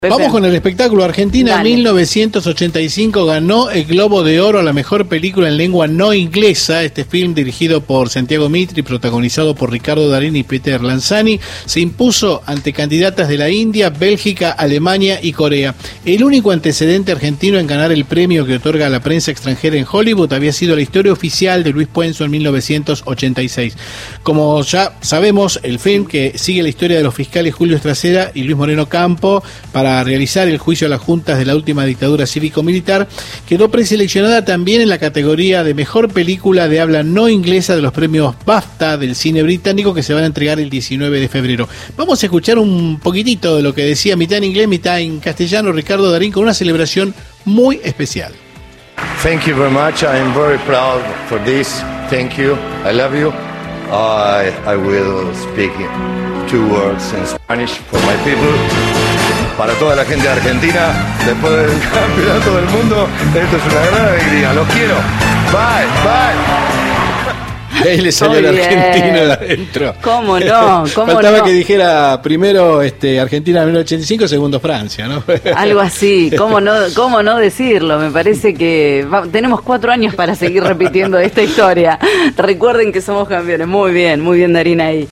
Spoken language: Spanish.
Pepe. Vamos con el espectáculo. Argentina Dale. 1985 ganó el Globo de Oro a la mejor película en lengua no inglesa. Este film, dirigido por Santiago Mitri, protagonizado por Ricardo Darín y Peter Lanzani, se impuso ante candidatas de la India, Bélgica, Alemania y Corea. El único antecedente argentino en ganar el premio que otorga a la prensa extranjera en Hollywood había sido la historia oficial de Luis Puenzo en 1986. Como ya sabemos, el film, que sigue la historia de los fiscales Julio Estracera y Luis Moreno Campo para realizar el juicio a las juntas de la última dictadura cívico-militar, quedó preseleccionada también en la categoría de mejor película de habla no inglesa de los premios BAFTA del cine británico, que se van a entregar el 19 de febrero. Vamos a escuchar un poquitito de lo que decía, mitad en inglés, mitad en castellano, Ricardo Darín, con una celebración muy especial. Thank you very much. I am very proud for this. Thank you. I love you. I will speak 2 words in Spanish for my people. Para toda la gente de Argentina, después del campeonato del mundo, esto es una gran alegría. Los quiero. Bye, bye. Ahí le salió el argentino de adentro. ¿Cómo no? ¿Cómo Faltaba no? que dijera primero Argentina en 1985, segundo Francia, ¿no? Algo así, ¿cómo no decirlo? Me parece que tenemos 4 años para seguir repitiendo esta historia. Recuerden que somos campeones. Muy bien Darín ahí.